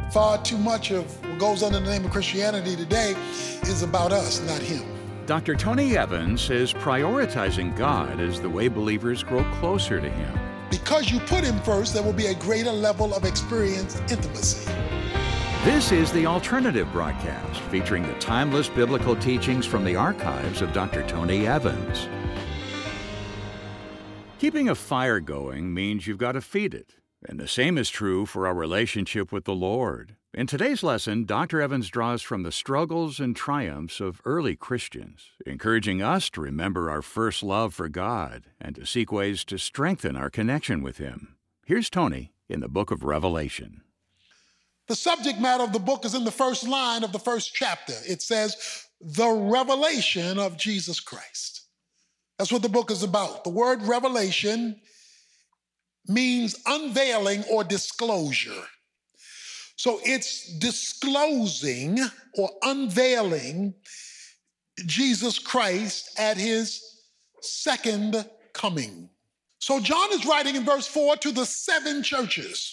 Far too much of what goes under the name of Christianity today is about us, not him. Dr. Tony Evans says prioritizing God is the way believers grow closer to him. Because you put him first, there will be a greater level of experienced intimacy. This is The Alternative Broadcast, featuring the timeless biblical teachings from the archives of Dr. Tony Evans. Keeping a fire going means you've got to feed it. And the same is true for our relationship with the Lord. In today's lesson, Dr. Evans draws from the struggles and triumphs of early Christians, encouraging us to remember our first love for God and to seek ways to strengthen our connection with Him. Here's Tony in the book of Revelation. The subject matter of the book is in the first line of the first chapter. It says, the revelation of Jesus Christ. That's what the book is about. The word revelation means unveiling or disclosure. So it's disclosing or unveiling Jesus Christ at his second coming. So John is writing in verse 4 to the seven churches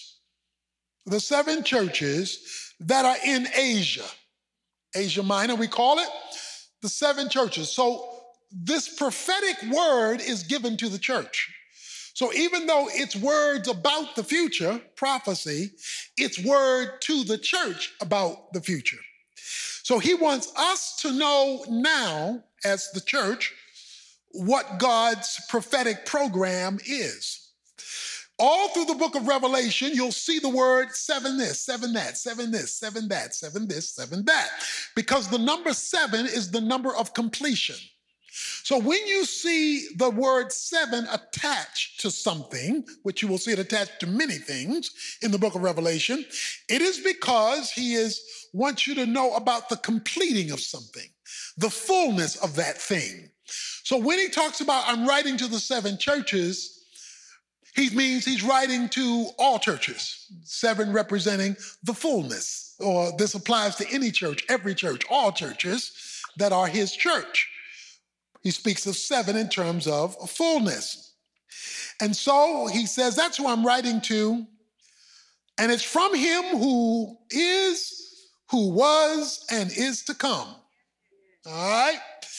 that are in Asia. Asia Minor, we call it, the seven churches. So this prophetic word is given to the church. So even though it's words about the future, prophecy, it's word to the church about the future. So he wants us to know now, as the church, what God's prophetic program is. All through the book of Revelation, you'll see the word seven this, seven that, seven this, seven that, seven this, seven that, because the number seven is the number of completion. So when you see the word seven attached to something, which you will see it attached to many things in the book of Revelation, it is because he wants you to know about the completing of something, the fullness of that thing. So when he talks about I'm writing to the seven churches, he means he's writing to all churches, seven representing the fullness, or this applies to any church, every church, all churches that are his church. He speaks of seven in terms of fullness. And so he says, that's who I'm writing to. And it's from him who is, who was, and is to come. All right?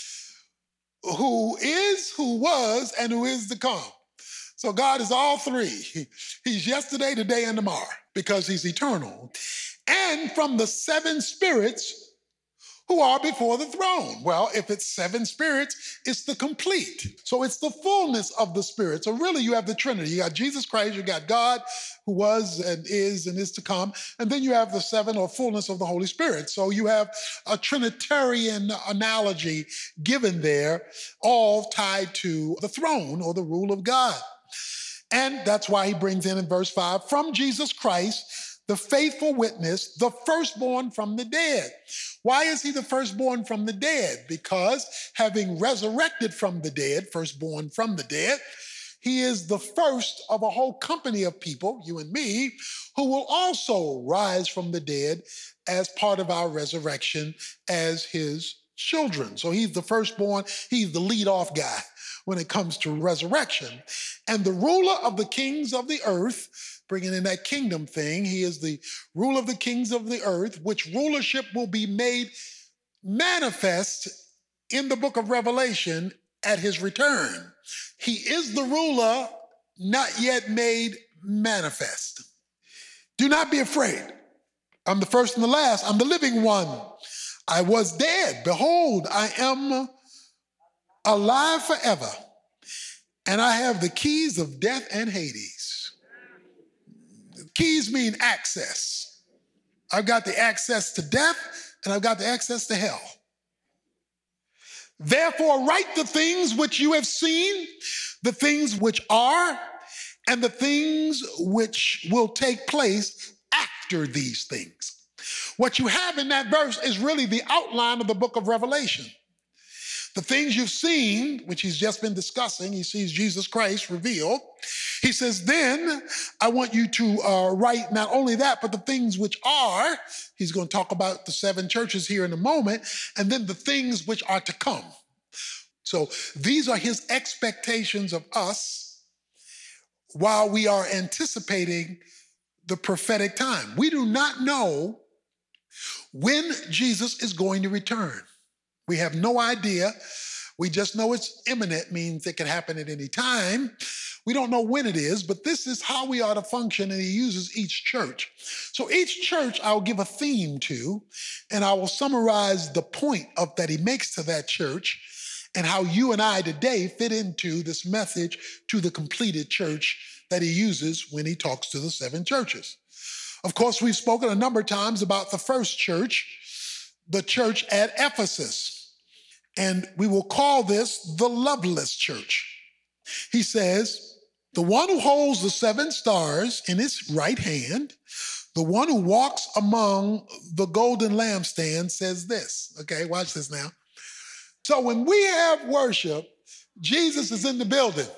Who is, who was, and who is to come. So God is all three. He's yesterday, today, and tomorrow, because he's eternal. And from the seven spirits who are before the throne. Well, if it's seven spirits, it's the complete. So it's the fullness of the Spirit. So really you have the Trinity. You got Jesus Christ, you got God who was and is to come. And then you have the seven or fullness of the Holy Spirit. So you have a Trinitarian analogy given there, all tied to the throne or the rule of God. And that's why he brings in verse 5, from Jesus Christ, the faithful witness, the firstborn from the dead. Why is he the firstborn from the dead? Because having resurrected from the dead, firstborn from the dead, he is the first of a whole company of people, you and me, who will also rise from the dead as part of our resurrection as his children. So he's the firstborn, he's the lead-off guy when it comes to resurrection. And the ruler of the kings of the earth, bringing in that kingdom thing, he is the ruler of the kings of the earth, which rulership will be made manifest in the book of Revelation at his return. He is the ruler not yet made manifest. Do not be afraid. I'm the first and the last. I'm the living one. I was dead. Behold, I am alive forever. And I have the keys of death and Hades. Keys mean access. I've got the access to death and I've got the access to hell. Therefore, write the things which you have seen, the things which are, and the things which will take place after these things. What you have in that verse is really the outline of the book of Revelation. The things you've seen, which he's just been discussing, he sees Jesus Christ revealed. He says, then I want you to write not only that, but the things which are, he's going to talk about the seven churches here in a moment, and then the things which are to come. So these are his expectations of us while we are anticipating the prophetic time. We do not know when Jesus is going to return. We have no idea. We just know it's imminent, means it can happen at any time. We don't know when it is, but this is how we ought to function, and he uses each church. So each church I'll give a theme to, and I will summarize the point of that he makes to that church and how you and I today fit into this message to the completed church that he uses when he talks to the 7 churches. Of course, we've spoken a number of times about the first church, the church at Ephesus, and we will call this the loveless church. He says, the one who holds the 7 stars in his right hand, the one who walks among the golden lampstands says this. Okay, watch this now. So when we have worship, Jesus is in the building.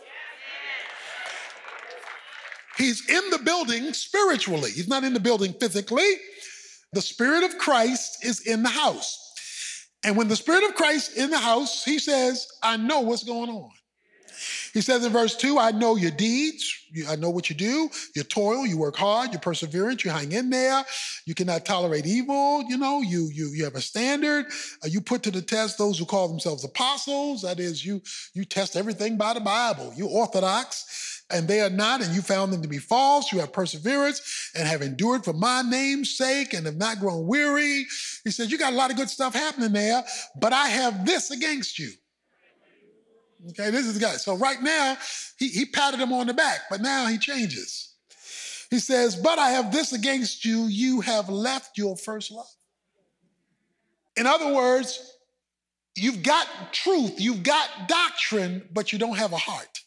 He's in the building spiritually. He's not in the building physically. The Spirit of Christ is in the house. And when the Spirit of Christ is in the house, he says, I know what's going on. He says in verse 2, I know your deeds. I know what you do. You toil, you work hard, you're perseverant, you hang in there. You cannot tolerate evil. You have a standard. You put to the test those who call themselves apostles. That is, you test everything by the Bible. You're orthodox, and they are not, and you found them to be false. You have perseverance and have endured for my name's sake and have not grown weary. He says, you got a lot of good stuff happening there, but I have this against you. Okay, this is the guy. So right now, he patted him on the back, but now he changes. He says, but I have this against you, you have left your first love. In other words, you've got truth, you've got doctrine, but you don't have a heart.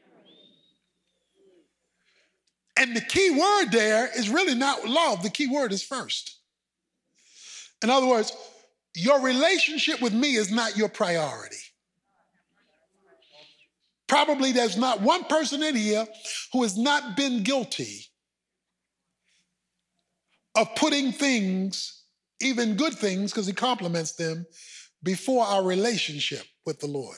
And the key word there is really not love. The key word is first. In other words, your relationship with me is not your priority. Probably there's not one person in here who has not been guilty of putting things, even good things, because he compliments them, before our relationship with the Lord.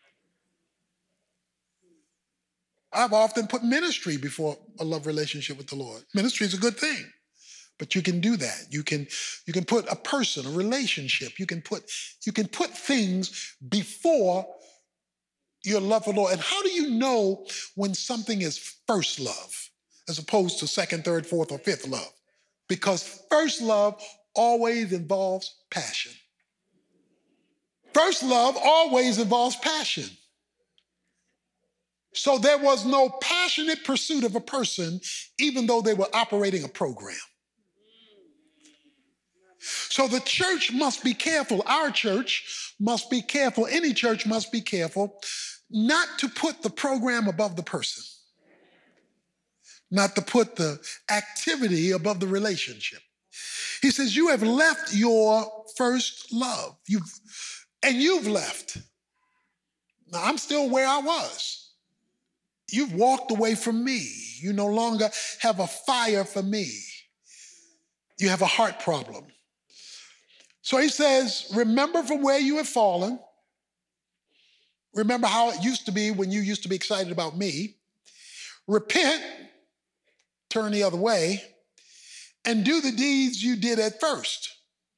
I've often put ministry before a love relationship with the Lord. Ministry is a good thing, but you can do that. You can put a person, a relationship. You can put things before your love for the Lord. And how do you know when something is first love as opposed to second, third, fourth, or fifth love? Because first love always involves passion. First love always involves passion. So there was no passionate pursuit of a person, even though they were operating a program. So the church must be careful. Our church must be careful. Any church must be careful not to put the program above the person, not to put the activity above the relationship. He says, you have left your first love. You've left. Now, I'm still where I was. You've walked away from me. You no longer have a fire for me. You have a heart problem. So he says, remember from where you have fallen. Remember how it used to be when you used to be excited about me. Repent, turn the other way, and do the deeds you did at first.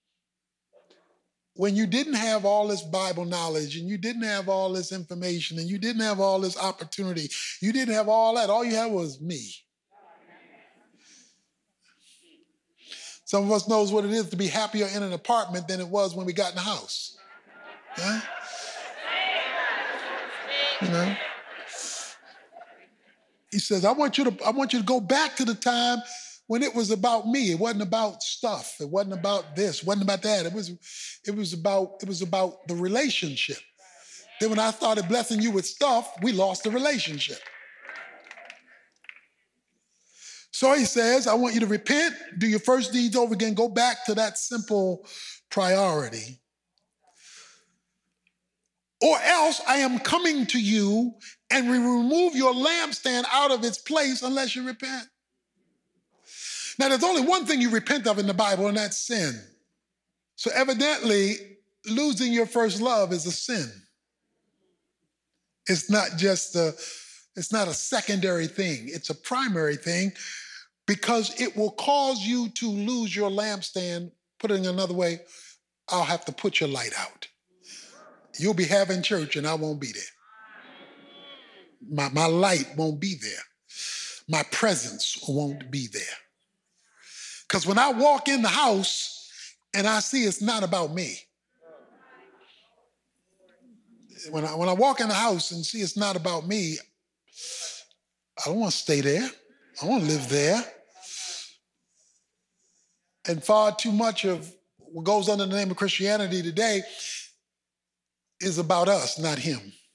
When you didn't have all this Bible knowledge, and you didn't have all this information, and you didn't have all this opportunity, you didn't have all that. All you had was me. Some of us knows what it is to be happier in an apartment than it was when we got in the house. Yeah? You know? He says, I want you to go back to the time when it was about me. It wasn't about stuff. It wasn't about this. It wasn't about that. It was about the relationship. Then when I started blessing you with stuff, we lost the relationship. So he says, I want you to repent, do your first deeds over again, go back to that simple priority. Or else I am coming to you and we remove your lampstand out of its place unless you repent. Now, there's only one thing you repent of in the Bible, and that's sin. So evidently, losing your first love is a sin. It's not a secondary thing. It's a primary thing. because it will cause you to lose your lampstand. Put it another way, I'll have to put your light out. You'll be having church and I won't be there. My light won't be there. My presence won't be there. Because when I walk in the house and I see it's not about me. When I walk in the house and see it's not about me, I don't want to stay there. I want to live there. And far too much of what goes under the name of Christianity today is about us, not him.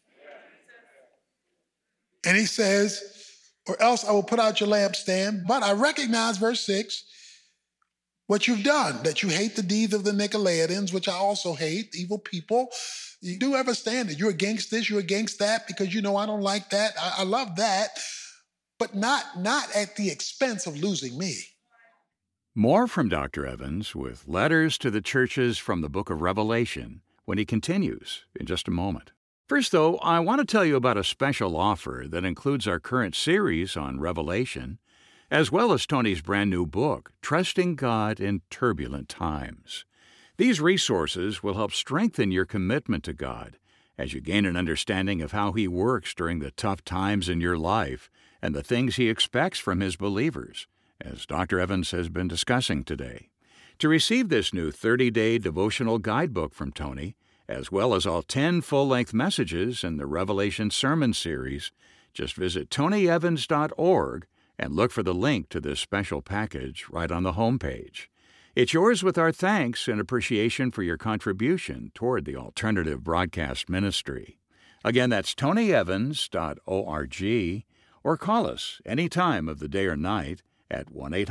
And he says, or else I will put out your lampstand. But I recognize, verse 6, what you've done, that you hate the deeds of the Nicolaitans, which I also hate, evil people. You do understand that you're against this, you're against that, because you know I don't like that. I love that, but not at the expense of losing me. More from Dr. Evans with letters to the churches from the book of Revelation when he continues in just a moment. First, though, I want to tell you about a special offer that includes our current series on Revelation, as well as Tony's brand new book, Trusting God in Turbulent Times. These resources will help strengthen your commitment to God as you gain an understanding of how He works during the tough times in your life and the things He expects from His believers, as Dr. Evans has been discussing today. To receive this new 30-day devotional guidebook from Tony, as well as all 10 full-length messages in the Revelation Sermon Series, just visit tonyevans.org and look for the link to this special package right on the homepage. It's yours with our thanks and appreciation for your contribution toward the alternative broadcast ministry. Again, that's tonyevans.org, or call us any time of the day or night at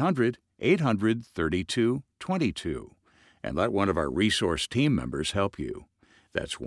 1-800-800-3222 and let one of our resource team members help you. That's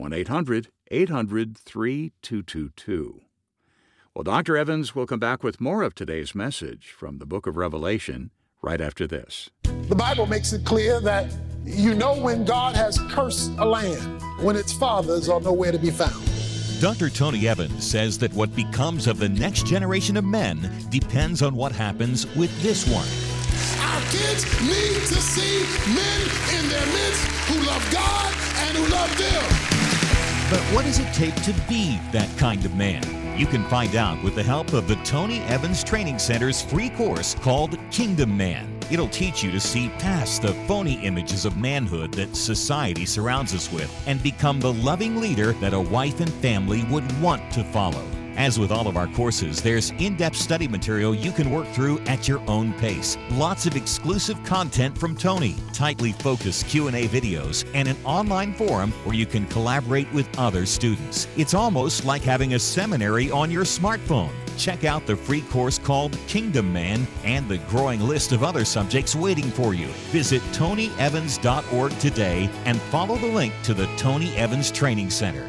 1-800-800-3222. Well, Dr. Evans will come back with more of today's message from the book of Revelation right after this. The Bible makes it clear that you know when God has cursed a land, when its fathers are nowhere to be found. Dr. Tony Evans says that what becomes of the next generation of men depends on what happens with this one. Our kids need to see men in their midst who love God and who love them. But what does it take to be that kind of man? You can find out with the help of the Tony Evans Training Center's free course called Kingdom Man. It'll teach you to see past the phony images of manhood that society surrounds us with and become the loving leader that a wife and family would want to follow. As with all of our courses, there's in-depth study material you can work through at your own pace. Lots of exclusive content from Tony, tightly focused Q&A videos, and an online forum where you can collaborate with other students. It's almost like having a seminary on your smartphone. Check out the free course called Kingdom Man and the growing list of other subjects waiting for you. Visit tonyevans.org today and follow the link to the Tony Evans Training Center.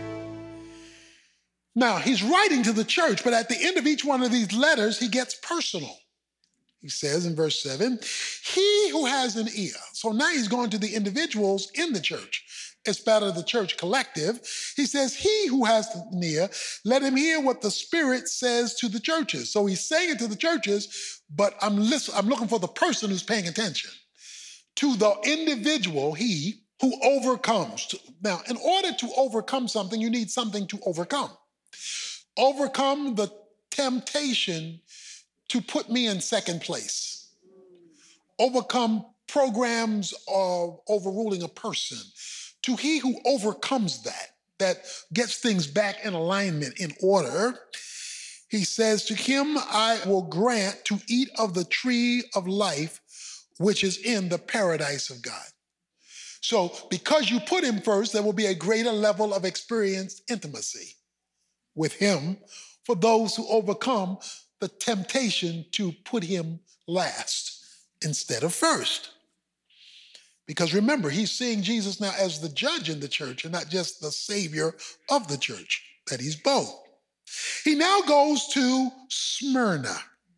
Now, he's writing to the church, but at the end of each one of these letters, he gets personal. He says in verse 7, he who has an ear. So now he's going to the individuals in the church. It's part of the church collective. He says, he who has an ear, let him hear what the Spirit says to the churches. So he's saying it to the churches, but I'm looking for the person who's paying attention. To the individual, he who overcomes. Now, in order to overcome something, you need something to overcome. Overcome the temptation to put me in second place. Overcome programs of overruling a person. To he who overcomes that gets things back in alignment, in order, he says, to him I will grant to eat of the tree of life, which is in the paradise of God. So because you put him first, there will be a greater level of experienced intimacy with him for those who overcome the temptation to put him last instead of first. Because remember, he's seeing Jesus now as the judge in the church and not just the savior of the church, that he's both. He now goes to Smyrna.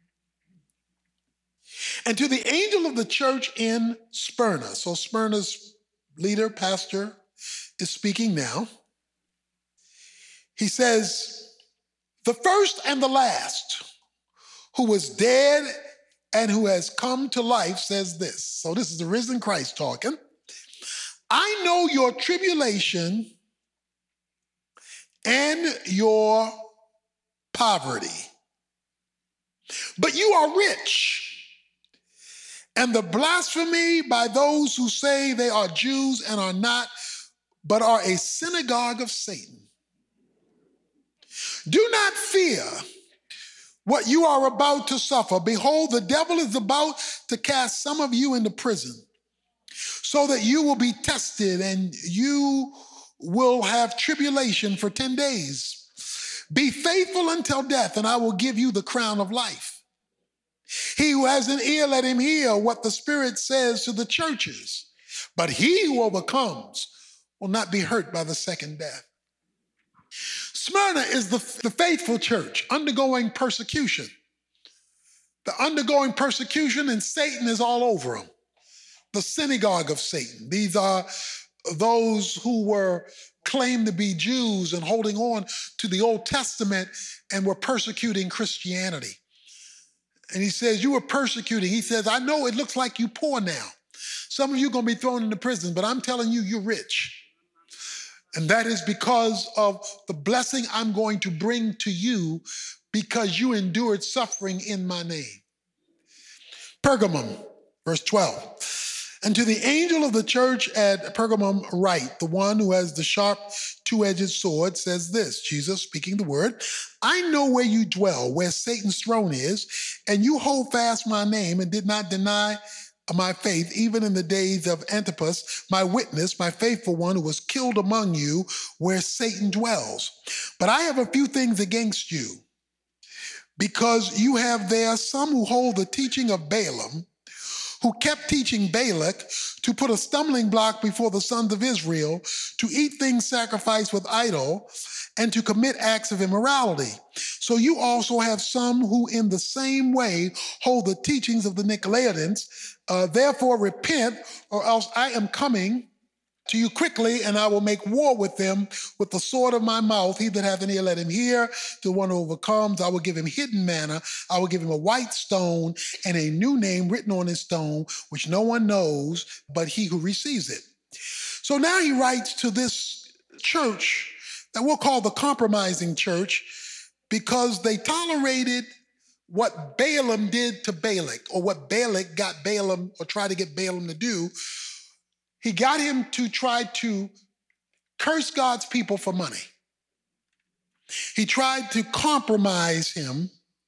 And to the angel of the church in Smyrna. So Smyrna's leader, pastor, is speaking now. He says, the first and the last, who was dead and who has come to life says this. So this is the risen Christ talking. I know your tribulation and your poverty, but you are rich. And the blasphemy by those who say they are Jews and are not, but are a synagogue of Satan. Do not fear what you are about to suffer. Behold, the devil is about to cast some of you into prison, so that you will be tested and you will have tribulation for 10 days. Be faithful until death, and I will give you the crown of life. He who has an ear, let him hear what the Spirit says to the churches. But he who overcomes will not be hurt by the second death. Smyrna is the faithful church undergoing persecution. The undergoing persecution, and Satan is all over them. The synagogue of Satan. These are those who were claimed to be Jews and holding on to the Old Testament and were persecuting Christianity. And he says, you were persecuting. He says, I know it looks like you're poor now. Some of you are going to be thrown into prison, but I'm telling you, you're rich. And that is because of the blessing I'm going to bring to you because you endured suffering in my name. Pergamum, verse 12. And to the angel of the church at Pergamum write, the one who has the sharp two-edged sword says this, Jesus speaking the word, I know where you dwell, where Satan's throne is, and you hold fast my name and did not deny my faith, even in the days of Antipas, my witness, my faithful one who was killed among you, where Satan dwells. But I have a few things against you, because you have there some who hold the teaching of Balaam, who kept teaching Balak to put a stumbling block before the sons of Israel, to eat things sacrificed with idol, and to commit acts of immorality. So you also have some who in the same way hold the teachings of the Nicolaitans. Therefore repent, or else I am coming to you quickly, and I will make war with them with the sword of my mouth. He that hath an ear, let him hear. To the one who overcomes, I will give him hidden manna. I will give him a white stone and a new name written on his stone, which no one knows but he who receives it. So now he writes to this church that we'll call the compromising church, because they tolerated what Balaam did to Balak, or what Balak got Balaam, or tried to get Balaam to do. He got him to try to curse God's people for money. He tried to compromise him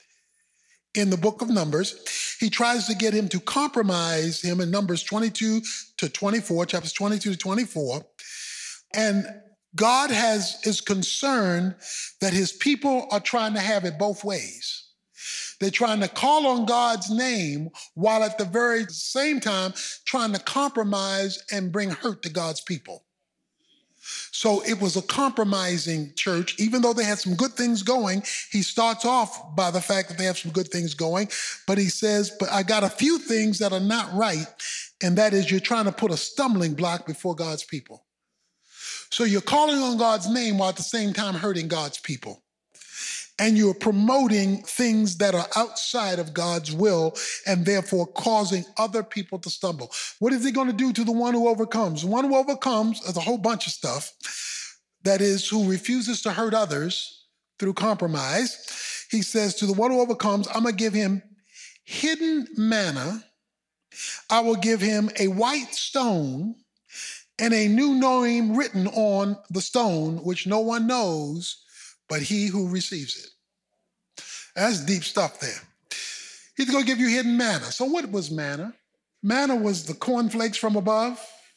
in the book of Numbers. He tries to get him to compromise him in Numbers 22 to 24, chapters 22 to 24. And God is concerned that his people are trying to have it both ways. They're trying to call on God's name while at the very same time trying to compromise and bring hurt to God's people. So it was a compromising church. Even though they had some good things going, he starts off by the fact that they have some good things going, but he says, but I got a few things that are not right, and that is you're trying to put a stumbling block before God's people. So you're calling on God's name while at the same time hurting God's people. And you're promoting things that are outside of God's will and therefore causing other people to stumble. What is he going to do to the one who overcomes? The one who overcomes is a whole bunch of stuff. That is, who refuses to hurt others through compromise. He says to the one who overcomes, I'm going to give him hidden manna. I will give him a white stone and a new name written on the stone, which no one knows but he who receives it. That's deep stuff there. He's going to give you hidden manna. So what was manna? Manna was the cornflakes from above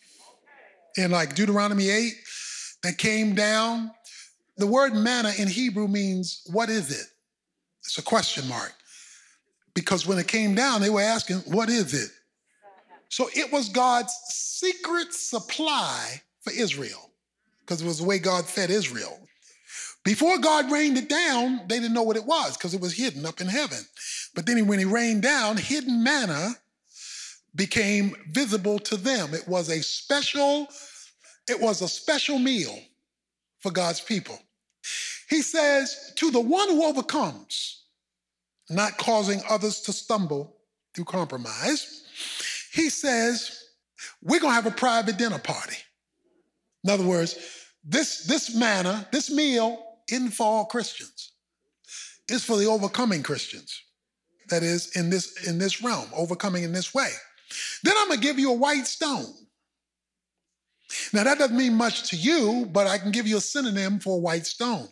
in like Deuteronomy 8 that came down. The word manna in Hebrew means, what is it? It's a question mark. Because when it came down, they were asking, what is it? So it was God's secret supply for Israel, because it was the way God fed Israel. Before God rained it down, they didn't know what it was because it was hidden up in heaven. But then when he rained down, hidden manna became visible to them. It was a special meal for God's people. He says, to the one who overcomes, not causing others to stumble, through compromise. He says, we're going to have a private dinner party. In other words, this manna, this meal isn't for all Christians. It's for the overcoming Christians. That is, in this realm, overcoming in this way. Then I'm going to give you a white stone. Now, that doesn't mean much to you, but I can give you a synonym for a white stone.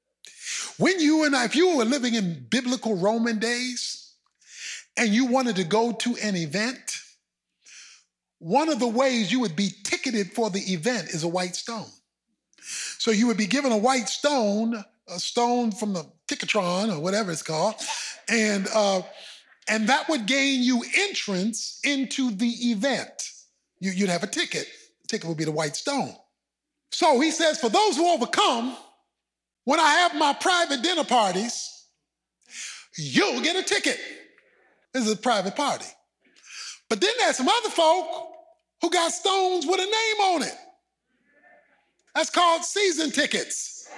If you were living in biblical Roman days and you wanted to go to an event, one of the ways you would be ticketed for the event is a white stone. So you would be given a white stone, a stone from the Ticketron or whatever it's called, and that would gain you entrance into the event. You'd have a ticket. The ticket would be the white stone. So he says, for those who overcome, when I have my private dinner parties, you'll get a ticket. This is a private party. But then there's some other folk who got stones with a name on it. That's called season tickets.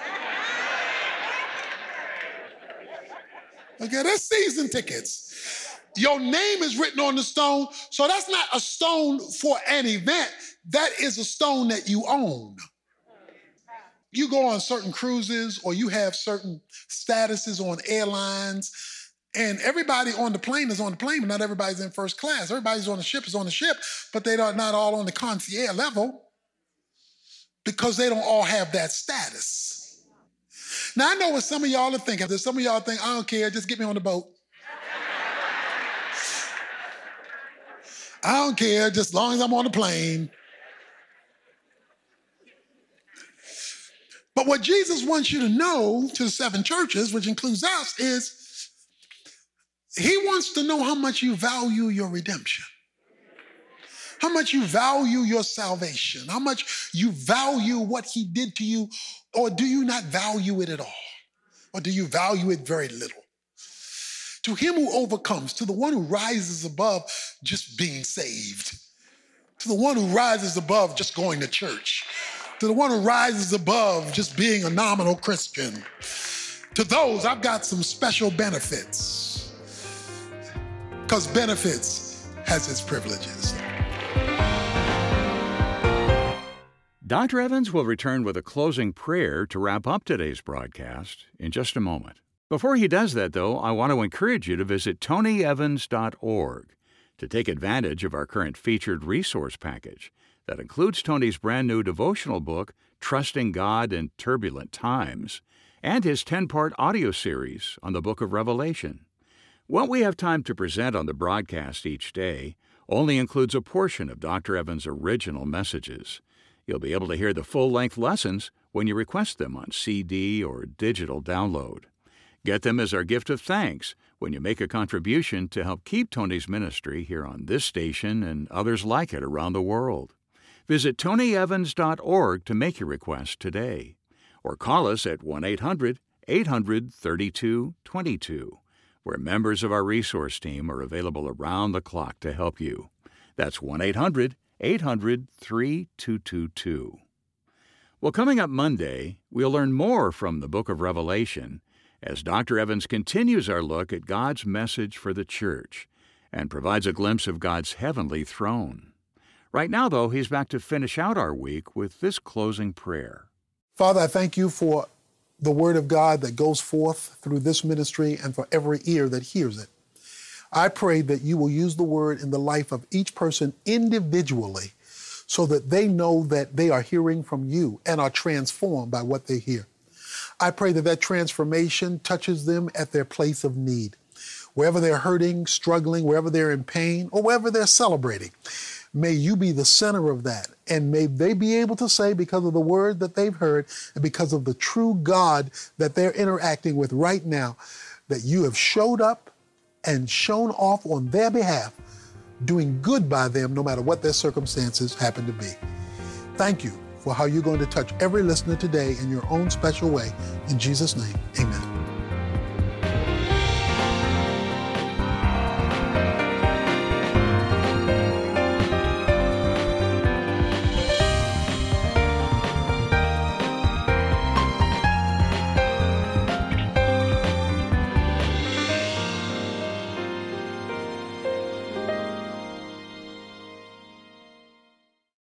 Okay, that's season tickets. Your name is written on the stone, so that's not a stone for an event. That is a stone that you own. You go on certain cruises or you have certain statuses on airlines, and everybody on the plane is on the plane, but not everybody's in first class. Everybody's on the ship is on the ship, but they are not all on the concierge level because they don't all have that status. Now, I know what some of y'all are thinking. Some of y'all think, I don't care, just get me on the boat. I don't care, just as long as I'm on the plane. But what Jesus wants you to know to the 7 churches, which includes us, is he wants to know how much you value your redemption, how much you value your salvation, how much you value what he did to you, or do you not value it at all? Or do you value it very little? To him who overcomes, to the one who rises above just being saved, to the one who rises above just going to church, to the one who rises above just being a nominal Christian, to those, I've got some special benefits, because benefits has its privileges. Dr. Evans will return with a closing prayer to wrap up today's broadcast in just a moment. Before he does that, though, I want to encourage you to visit tonyevans.org to take advantage of our current featured resource package that includes Tony's brand new devotional book, Trusting God in Turbulent Times, and his 10-part audio series on the book of Revelation. What we have time to present on the broadcast each day only includes a portion of Dr. Evans' original messages. You'll be able to hear the full-length lessons when you request them on CD or digital download. Get them as our gift of thanks when you make a contribution to help keep Tony's ministry here on this station and others like it around the world. Visit tonyevans.org to make your request today, or call us at 1-800-800-3222, where members of our resource team are available around the clock to help you. That's 1-800-800-3222. Well, coming up Monday, we'll learn more from the book of Revelation as Dr. Evans continues our look at God's message for the church and provides a glimpse of God's heavenly throne. Right now, though, he's back to finish out our week with this closing prayer. Father, I thank you for the word of God that goes forth through this ministry and for every ear that hears it. I pray that you will use the word in the life of each person individually so that they know that they are hearing from you and are transformed by what they hear. I pray that that transformation touches them at their place of need. Wherever they're hurting, struggling, wherever they're in pain, or wherever they're celebrating, may you be the center of that. And may they be able to say, because of the word that they've heard and because of the true God that they're interacting with right now, that you have showed up and shown off on their behalf, doing good by them no matter what their circumstances happen to be. Thank you for how you're going to touch every listener today in your own special way. In Jesus' name, amen.